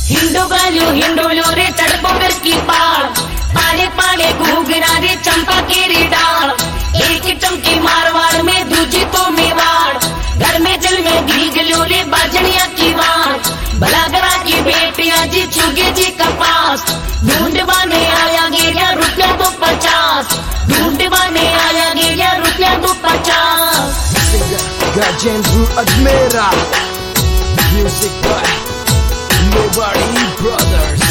हिंडोलो रे तड़पोगर की पाड़, पाड़े पाड़े घूघरा रे चंपा के रे डाल। एक चमकी मारवाड़ में दूजी तो मेवाड़, घर में जल में घीगलो रे बाजनिया की वाड़। भलागरा की बेटियां जी चुगे जी कपास, ढूंढवाने आया गेरिया रुपया 250, ढूंढवाने आया गेरिया रुपया 250। Gajendru Admira, music by Nobody Brothers.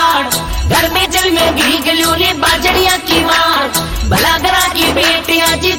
बाजड़िया की वार, भलागरा की बेटियां जी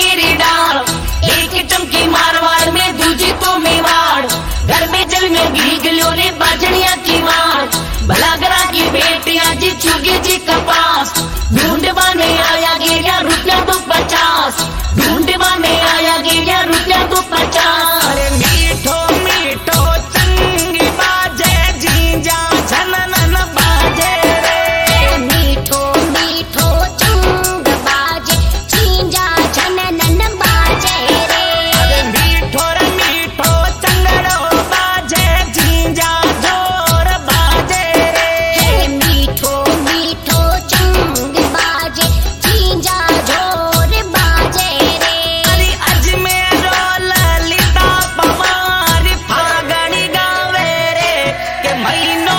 केरी डाल, एक चमकी मारवाड़ में दूजी तो मेवाड़। घर में जल में भीग लो रे बाजनिया की वार, भलागरा की बेटियां जी चुगे जी कपास। ढूंढवा में आया गिरिया रुपया तो 50, ढूंढवा में आया गिरिया रुपया तो 50। अरे मीठो मीठो चंगी बाजे जीजा झनन बाजे रे। मीठो मीठो चंग बाजे जीजा झनन बाजे रे। अरे मीठो रे मीठो चंगड़ो बाजे जीजा जोर बाजे रे। मीठो मीठो चंग बाजे जीजा जोर बाजे रे। अरे अजमेरो ललिता पवार फागणी गावे रे के महीनो